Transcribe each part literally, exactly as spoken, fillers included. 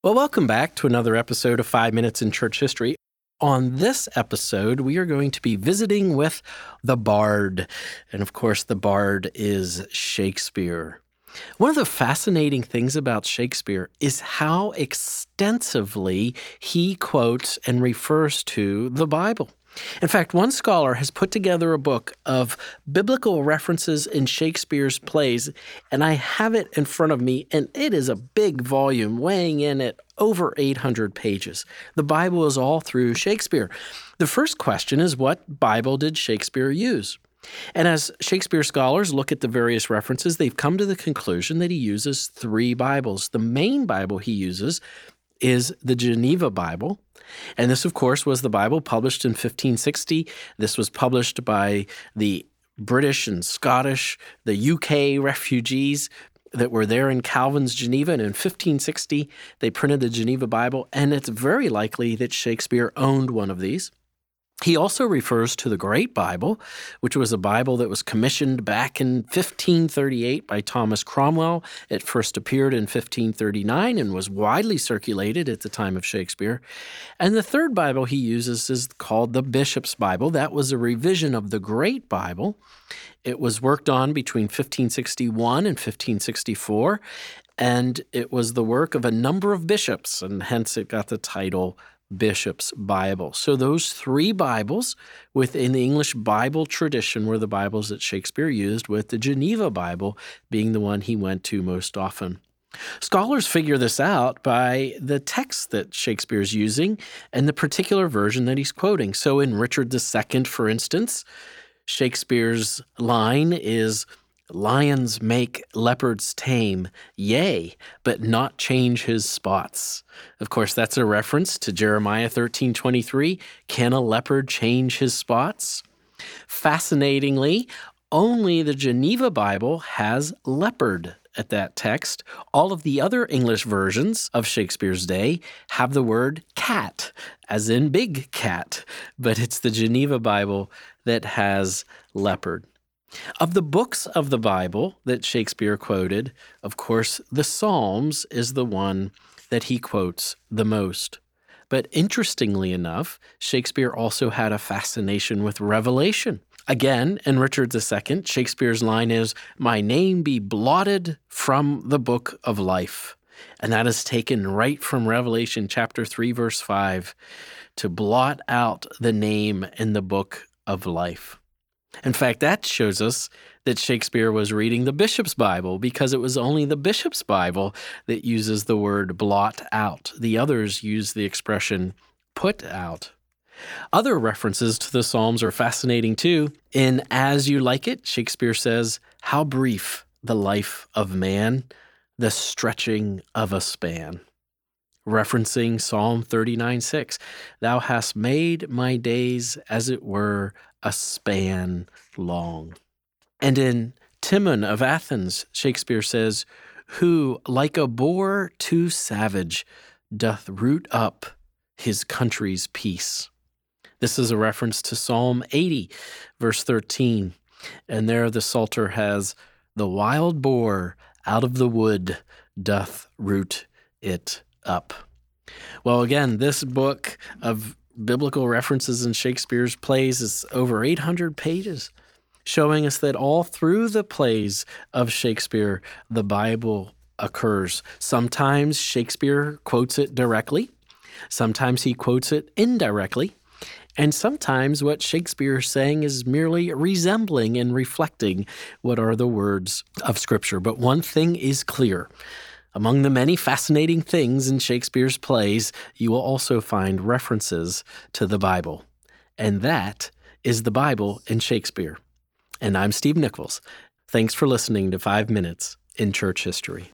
Well, welcome back to another episode of Five Minutes in Church History. On this episode, we are going to be visiting with the Bard. And of course, the Bard is Shakespeare. One of the fascinating things about Shakespeare is how extensively he quotes and refers to the Bible. In fact, one scholar has put together a book of biblical references in Shakespeare's plays, and I have it in front of me, and it is a big volume weighing in at over eight hundred pages. The Bible is all through Shakespeare. The first question is, what Bible did Shakespeare use? And as Shakespeare scholars look at the various references, they've come to the conclusion that he uses three Bibles. The main Bible he uses is the Geneva Bible. And this, of course, was the Bible published in fifteen sixty. This was published by the British and Scottish, the U K refugees that were there in Calvin's Geneva. And in fifteen sixty, they printed the Geneva Bible. And it's very likely that Shakespeare owned one of these. He also refers to the Great Bible, which was a Bible that was commissioned back in fifteen thirty-eight by Thomas Cromwell. It first appeared in fifteen thirty-nine and was widely circulated at the time of Shakespeare. And the third Bible he uses is called the Bishop's Bible. That was a revision of the Great Bible. It was worked on between fifteen sixty-one and fifteen sixty-four, and it was the work of a number of bishops, and hence it got the title Bishop's Bible. So those three Bibles within the English Bible tradition were the Bibles that Shakespeare used, with the Geneva Bible being the one he went to most often. Scholars figure this out by the text that Shakespeare's using and the particular version that he's quoting. So in Richard the Second, for instance, Shakespeare's line is, "Lions make leopards tame, yea, but not change his spots." Of course, that's a reference to Jeremiah thirteen twenty-three. Can a leopard change his spots? Fascinatingly, only the Geneva Bible has leopard at that text. All of the other English versions of Shakespeare's day have the word cat, as in big cat, but it's the Geneva Bible that has leopard. Of the books of the Bible that Shakespeare quoted, of course, the Psalms is the one that he quotes the most. But interestingly enough, Shakespeare also had a fascination with Revelation. Again, in Richard the Second, Shakespeare's line is, "My name be blotted from the book of life." And that is taken right from Revelation chapter three, verse five, to blot out the name in the book of life. In fact, that shows us that Shakespeare was reading the Bishop's Bible, because it was only the Bishop's Bible that uses the word blot out. The others use the expression put out. Other references to the Psalms are fascinating too. In As You Like It, Shakespeare says, "How brief the life of man, the stretching of a span." Referencing Psalm thirty-nine six, "Thou hast made my days as it were a span long." And in Timon of Athens, Shakespeare says, "Who, like a boar too savage, doth root up his country's peace." This is a reference to Psalm eighty, verse thirteen. And there the Psalter has, "The wild boar out of the wood doth root it up." Well, again, this book of biblical references in Shakespeare's plays is over eight hundred pages, showing us that all through the plays of Shakespeare, the Bible occurs. Sometimes Shakespeare quotes it directly, sometimes he quotes it indirectly, and sometimes what Shakespeare is saying is merely resembling and reflecting what are the words of Scripture. But one thing is clear. Among the many fascinating things in Shakespeare's plays, you will also find references to the Bible. And that is the Bible in Shakespeare. And I'm Steve Nichols. Thanks for listening to Five Minutes in Church History.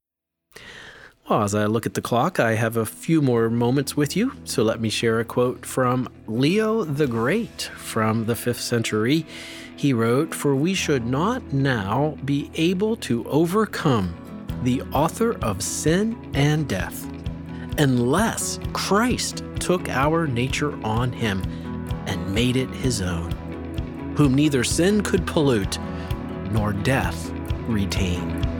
Well, as I look at the clock, I have a few more moments with you, so let me share a quote from Leo the Great from the fifth century. He wrote, "For we should not now be able to overcome the author of sin and death, unless Christ took our nature on him and made it his own, whom neither sin could pollute nor death retain."